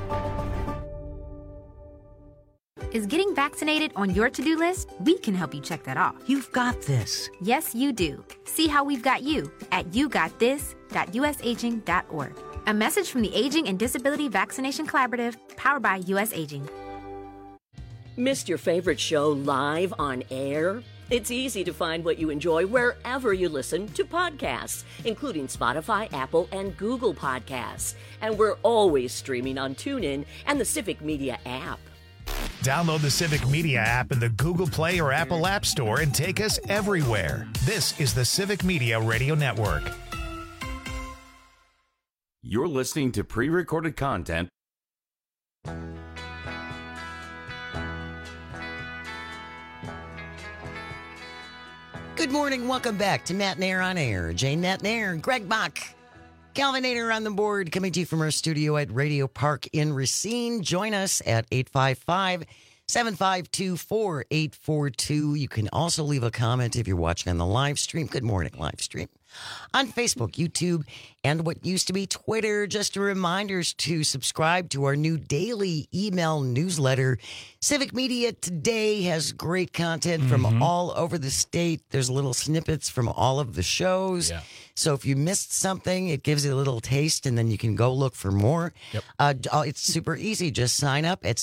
Is getting vaccinated on your to-do list? We can help you check that off. You've got this. Yes, you do. See how we've got you at yougotthis.usaging.org. A message from the Aging and Disability Vaccination Collaborative, powered by U.S. Aging. Missed your favorite show live on air? It's easy to find what you enjoy wherever you listen to podcasts, including Spotify, Apple, and Google Podcasts. And we're always streaming on TuneIn and the Civic Media app. Download the Civic Media app in the Google Play or Apple App Store and take us everywhere. This is the Civic Media Radio Network. You're listening to pre-recorded content. Good morning. Welcome back to Matt Nair on Air. Jane Matt Nair, Greg Bach, Calvin Nader on the board, coming to you from our studio at Radio Park in Racine. Join us at 855-752-4842. You can also leave a comment if you're watching on the live stream. Good morning, live stream. On Facebook, YouTube, and what used to be Twitter. Just a reminder to subscribe to our new daily email newsletter. Civic Media Today has great content from all over the state. There's little snippets from all of the shows. Yeah. So if you missed something, it gives you a little taste, and then you can go look for more. Yep. It's super easy. Just sign up at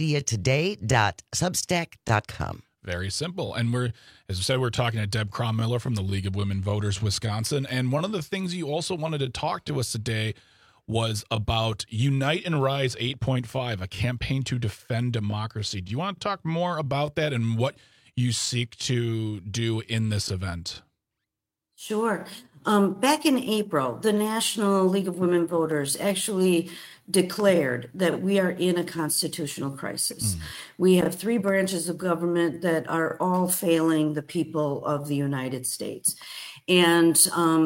civicmediatoday.substack.com. Very simple. And as I said, we're talking to Deb Crom-Miller from the League of Women Voters Wisconsin. And one of the things you also wanted to talk to us today was about Unite and Rise 8.5, a campaign to defend democracy. Do you want to talk more about that and what you seek to do in this event? Sure. Back in April, the National League of Women Voters actually declared that we are in a constitutional crisis. We have three branches of government that are all failing the people of the United States. And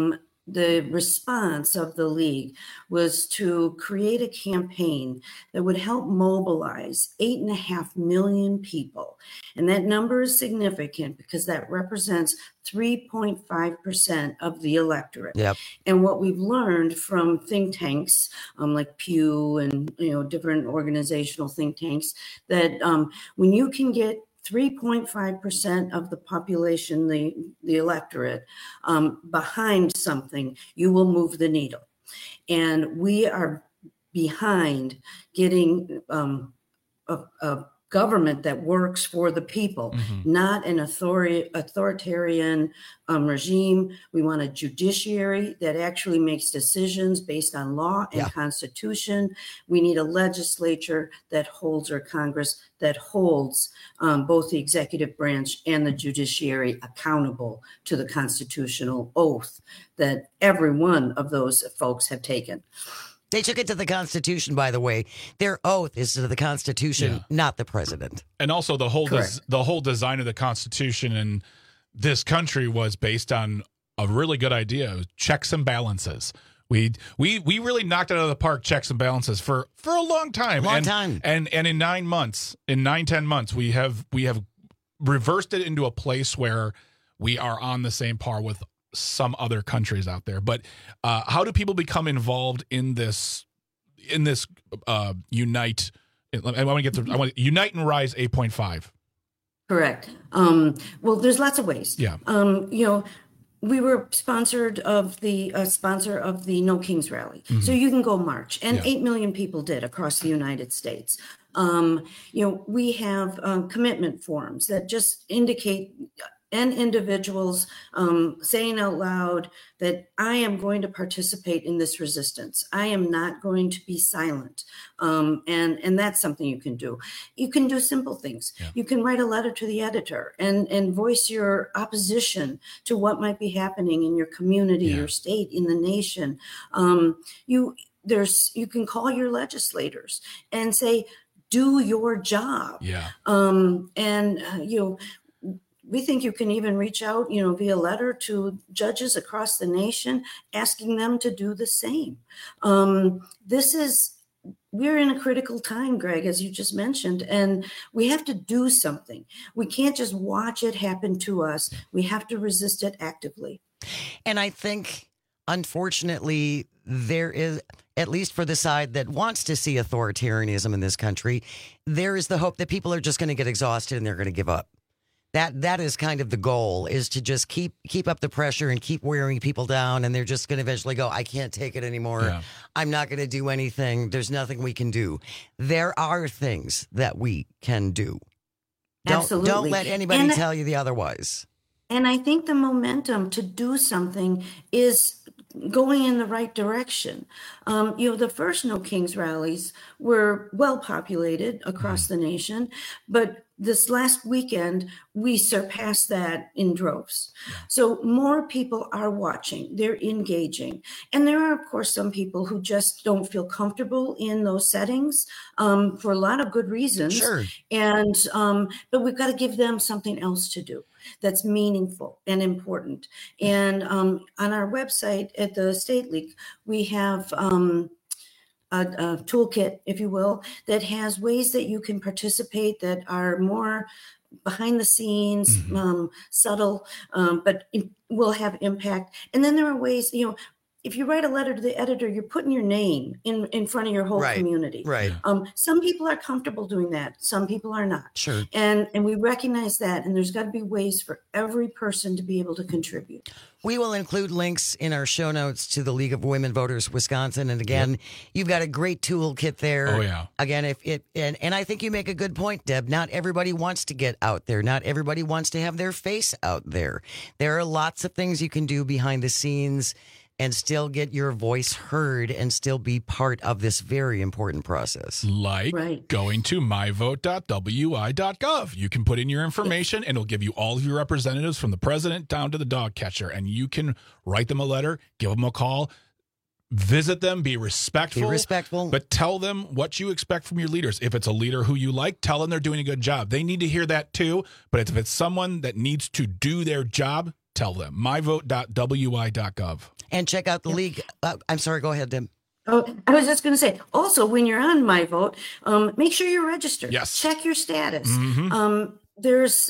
the response of the league was to create a campaign that would help mobilize 8.5 million people. And that number is significant because that represents 3.5% of the electorate. Yep. And what we've learned from think tanks like Pew and different organizational think tanks, that when you can get 3.5% of the population, the electorate, behind something, you will move the needle. And we are behind getting a government that works for the people, not an authoritarian regime. We want a judiciary that actually makes decisions based on law and constitution. We need a legislature that holds, or Congress that holds both the executive branch and the judiciary accountable to the constitutional oath that every one of those folks have taken. They took it to the Constitution, by the way. Their oath is to the Constitution, not the president. And also the whole design of the Constitution in this country was based on a really good idea, checks and balances. We really knocked it out of the park, checks and balances for a long time. And in 9 months, 10 months, we have reversed it into a place where we are on the same par with some other countries out there. But how do people become involved in this Unite? I want to Unite and Rise 8.5. Correct. Well, there's lots of ways. Yeah. We were sponsored of the sponsor of the No Kings rally. So you can go march, and 8 million people did across the United States. We have commitment forms that just indicate, and individuals saying out loud that I am going to participate in this resistance. I am not going to be silent. And that's something you can do. You can do simple things. Yeah. You can write a letter to the editor and voice your opposition to what might be happening in your community, your state, in the nation. You can call your legislators and say, do your job. Yeah. We think you can even reach out, via letter to judges across the nation, asking them to do the same. We're in a critical time, Greg, as you just mentioned, and we have to do something. We can't just watch it happen to us. We have to resist it actively. And I think, unfortunately, there is, at least for the side that wants to see authoritarianism in this country, there is the hope that people are just going to get exhausted and they're going to give up. That is kind of the goal, is to just keep up the pressure and keep wearing people down, and they're just going to eventually go, I can't take it anymore. Yeah. I'm not going to do anything. There's nothing we can do. There are things that we can do. Absolutely. Don't let anybody tell you the otherwise. And I think the momentum to do something is going in the right direction. The first No Kings rallies were well populated across the nation, but this last weekend, we surpassed that in droves. Yeah. So more people are watching, they're engaging. And there are, of course, some people who just don't feel comfortable in those settings for a lot of good reasons. Sure. And but we've got to give them something else to do that's meaningful and important. And on our website at the State League, we have a toolkit, if you will, that has ways that you can participate that are more behind the scenes, subtle, but will have impact. And then there are ways, if you write a letter to the editor, you're putting your name in front of your whole community. Right. Some people are comfortable doing that. Some people are not. Sure. And we recognize that. And there's got to be ways for every person to be able to contribute. We will include links in our show notes to the League of Women Voters Wisconsin. And again, you've got a great toolkit there. Oh, yeah. Again, and I think you make a good point, Deb. Not everybody wants to get out there. Not everybody wants to have their face out there. There are lots of things you can do behind the scenes and still get your voice heard and still be part of this very important process. Like going to myvote.wi.gov. You can put in your information and it'll give you all of your representatives from the president down to the dog catcher. And you can write them a letter, give them a call, visit them, be respectful. But tell them what you expect from your leaders. If it's a leader who you like, tell them they're doing a good job. They need to hear that too. But if it's someone that needs to do their job, tell them. myvote.wi.gov. And check out the league. I'm sorry, go ahead, Deb. Oh, I was just going to say, also, when you're on My Vote, make sure you're registered. Yes. Check your status. Mm-hmm. There's,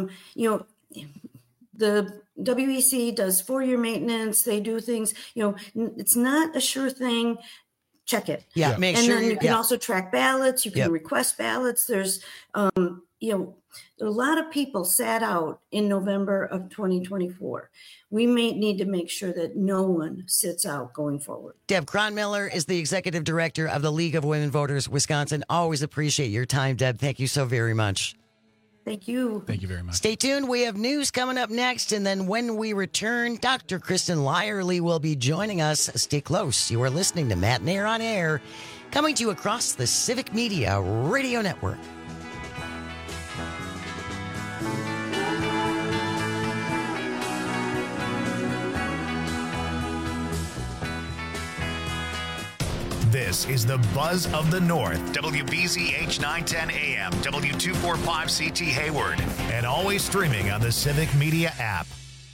the WEC does 4-year maintenance. They do things, it's not a sure thing. Check it. Yeah, make and sure. And then you can also track ballots. You can request ballots. There's, a lot of people sat out in November of 2024. We may need to make sure that no one sits out going forward. Deb Cronmiller is the executive director of the League of Women Voters Wisconsin. Always appreciate your time, Deb. Thank you so very much. Thank you. Thank you very much. Stay tuned. We have news coming up next. And then when we return, Dr. Kristen Lyerly will be joining us. Stay close. You are listening to Matt Nair on Air, coming to you across the Civic Media Radio Network. This is the Buzz of the North, WBZH 910 AM, W245CT Hayward, and always streaming on the Civic Media app.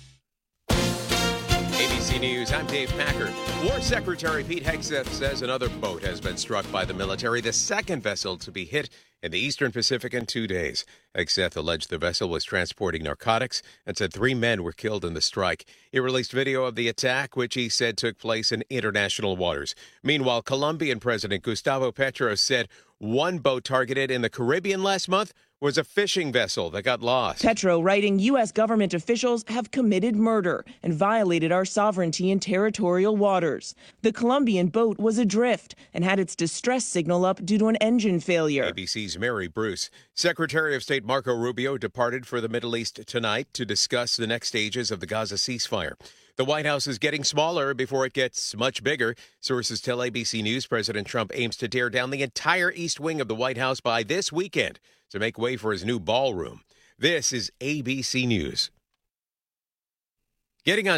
ABC News, I'm Dave Packard. War Secretary Pete Hegseth says another boat has been struck by the military, the second vessel to be hit in the Eastern Pacific in 2 days. Hegseth alleged the vessel was transporting narcotics and said 3 men were killed in the strike. He released video of the attack, which he said took place in international waters. Meanwhile, Colombian President Gustavo Petro said one boat targeted in the Caribbean last month was a fishing vessel that got lost. Petro writing, U.S. government officials have committed murder and violated our sovereignty in territorial waters. The Colombian boat was adrift and had its distress signal up due to an engine failure. ABC's Mary Bruce. Secretary of State Marco Rubio departed for the Middle East tonight to discuss the next stages of the Gaza ceasefire. The White House is getting smaller before it gets much bigger. Sources tell ABC News President Trump aims to tear down the entire east wing of the White House by this weekend to make way for his new ballroom. This is ABC News. Getting on